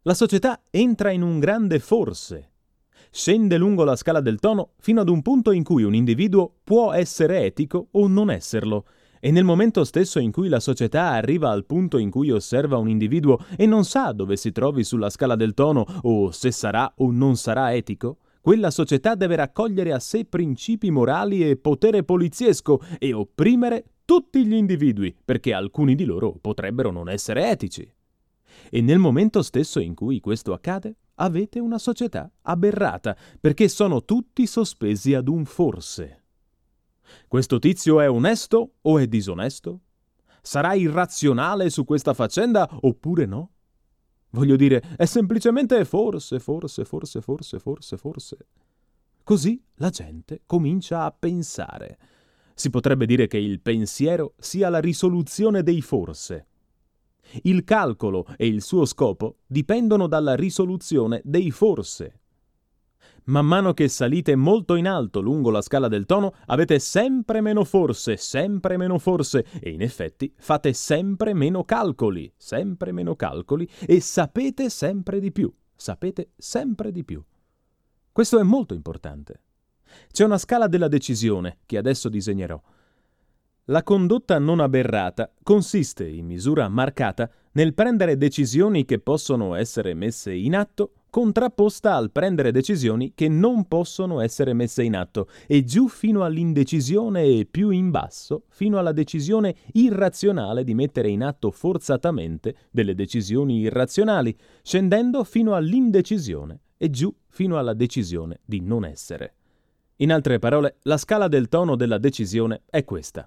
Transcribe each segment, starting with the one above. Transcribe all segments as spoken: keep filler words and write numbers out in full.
La società entra in un grande forse. Scende lungo la scala del tono fino ad un punto in cui un individuo può essere etico o non esserlo, e nel momento stesso in cui la società arriva al punto in cui osserva un individuo e non sa dove si trovi sulla scala del tono o se sarà o non sarà etico, quella società deve raccogliere a sé principi morali e potere poliziesco e opprimere tutti gli individui, perché alcuni di loro potrebbero non essere etici. E nel momento stesso in cui questo accade, avete una società aberrata, perché sono tutti sospesi ad un forse. Questo tizio è onesto o è disonesto? Sarà irrazionale su questa faccenda oppure no? Voglio dire, è semplicemente forse, forse, forse, forse, forse, forse. Così la gente comincia a pensare. Si potrebbe dire che il pensiero sia la risoluzione dei forse. Il calcolo e il suo scopo dipendono dalla risoluzione dei forse. Man mano che salite molto in alto lungo la scala del tono, avete sempre meno forse, sempre meno forse, e in effetti fate sempre meno calcoli, sempre meno calcoli, e sapete sempre di più, sapete sempre di più. Questo è molto importante. C'è una scala della decisione che adesso disegnerò. La condotta non aberrata consiste, in misura marcata, nel prendere decisioni che possono essere messe in atto, contrapposta al prendere decisioni che non possono essere messe in atto, e giù fino all'indecisione e più in basso fino alla decisione irrazionale di mettere in atto forzatamente delle decisioni irrazionali, scendendo fino all'indecisione e giù fino alla decisione di non essere. In altre parole, la scala del tono della decisione è questa.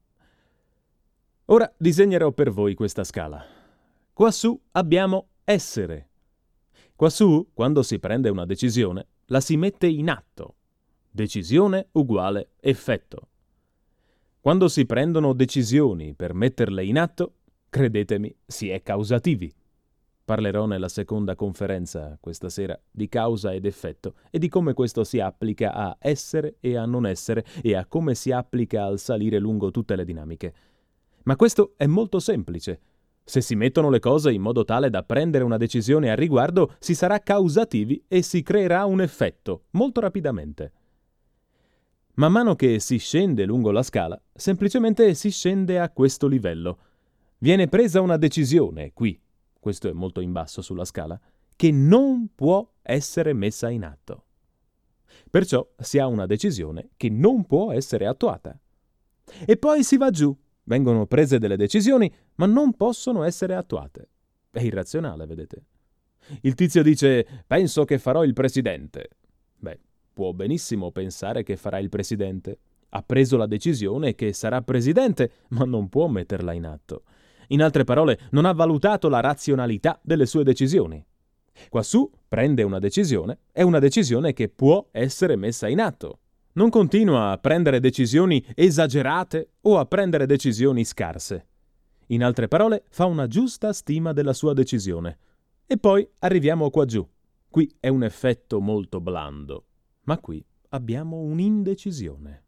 Ora disegnerò per voi questa scala. Quassù abbiamo essere. Quassù, quando si prende una decisione, la si mette in atto. Decisione uguale effetto. Quando si prendono decisioni per metterle in atto, credetemi, si è causativi. Parlerò nella seconda conferenza questa sera di causa ed effetto e di come questo si applica a essere e a non essere e a come si applica al salire lungo tutte le dinamiche. Ma questo è molto semplice. Se si mettono le cose in modo tale da prendere una decisione al riguardo, si sarà causativi e si creerà un effetto, molto rapidamente. Man mano che si scende lungo la scala, semplicemente si scende a questo livello. Viene presa una decisione, qui, questo è molto in basso sulla scala, che non può essere messa in atto. Perciò si ha una decisione che non può essere attuata. E poi si va giù. Vengono prese delle decisioni, ma non possono essere attuate. È irrazionale, vedete? Il tizio dice, penso che farò il presidente. Beh, può benissimo pensare che farà il presidente. Ha preso la decisione che sarà presidente, ma non può metterla in atto. In altre parole, non ha valutato la razionalità delle sue decisioni. Quassù prende una decisione, è una decisione che può essere messa in atto. Non continua a prendere decisioni esagerate o a prendere decisioni scarse. In altre parole, fa una giusta stima della sua decisione. E poi arriviamo qua giù. Qui è un effetto molto blando, ma qui abbiamo un'indecisione.